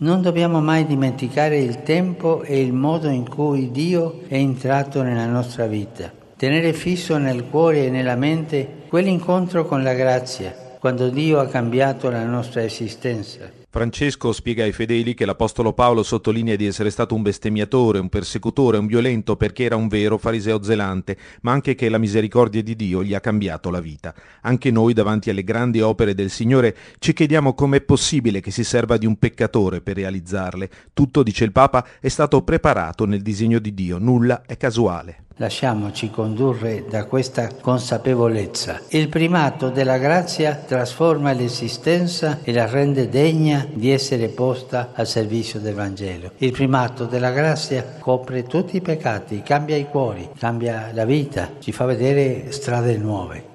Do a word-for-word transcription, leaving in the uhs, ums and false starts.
Non dobbiamo mai dimenticare il tempo e il modo in cui Dio è entrato nella nostra vita. Tenere fisso nel cuore e nella mente quell'incontro con la grazia, quando Dio ha cambiato la nostra esistenza. Francesco spiega ai fedeli che l'Apostolo Paolo sottolinea di essere stato un bestemmiatore, un persecutore, un violento perché era un vero fariseo zelante, ma anche che la misericordia di Dio gli ha cambiato la vita. Anche noi, davanti alle grandi opere del Signore, ci chiediamo com'è possibile che si serva di un peccatore per realizzarle. Tutto, dice il Papa, è stato preparato nel disegno di Dio, nulla è casuale. Lasciamoci condurre da questa consapevolezza. Il primato della grazia trasforma l'esistenza e la rende degna di essere posta al servizio del Vangelo. Il primato della grazia copre tutti i peccati, cambia i cuori, cambia la vita, ci fa vedere strade nuove.